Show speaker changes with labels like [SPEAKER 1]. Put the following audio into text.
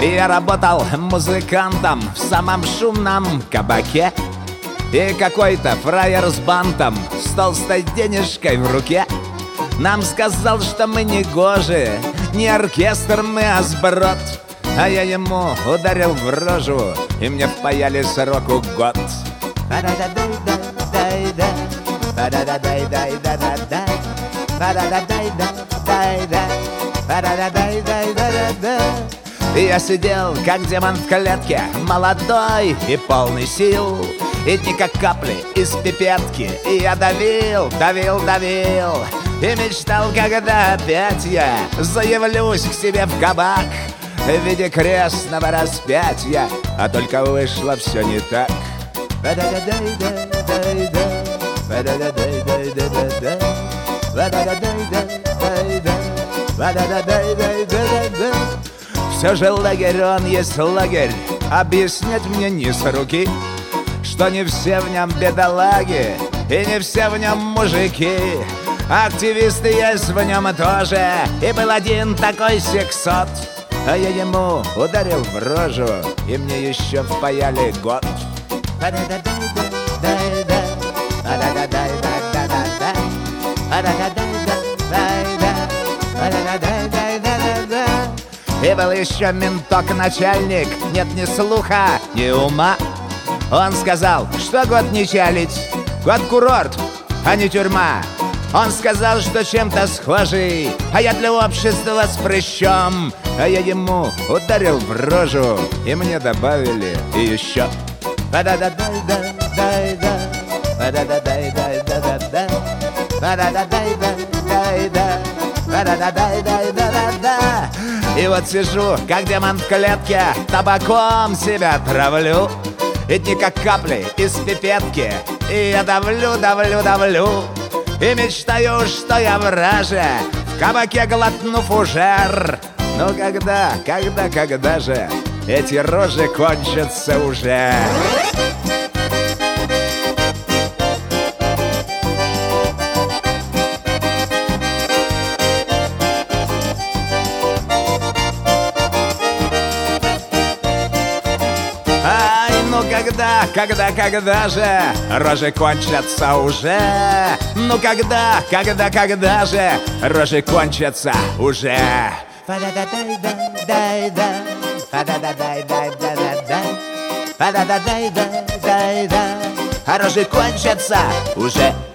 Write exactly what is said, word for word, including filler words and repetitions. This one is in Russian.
[SPEAKER 1] Я работал музыкантом в самом шумном кабаке, и какой-то фраер с бантом, с толстой денежкой в руке, нам сказал, что мы не гожи, не оркестр мы, а сброд. А я ему ударил в рожу, и мне впаяли сроку год. Я сидел, как демон в клетке, молодой и полный сил, и дни как капли из пипетки, и я давил, давил, давил, и мечтал, когда опять я заявлюсь к себе в кабак в виде крестного распятия, а только вышло все не так. Все же лагерь, он есть лагерь, объяснять мне не с руки, что не все в нем бедолаги, и не все в нем мужики. Активисты есть в нем тоже, и был один такой сексот, а я ему ударил в рожу, и мне еще впаяли год. И был еще менток-начальник, нет ни слуха, ни ума. Он сказал, что год не чалить, год курорт, а не тюрьма. Он сказал, что чем-то схожий, а я для общества с прыщом. А я ему ударил в рожу, и мне добавили и еще. И вот сижу, как демон в клетке, табаком себя травлю, и дни как капли из пипетки, и я давлю, давлю, давлю, и мечтаю, что я в раже, в кабаке глотну фужер. Но когда, когда, когда же эти рожи кончатся уже? Ну когда, когда, когда же рожи кончатся уже? Ну когда, когда, когда же рожи кончатся уже? Рожи кончатся уже.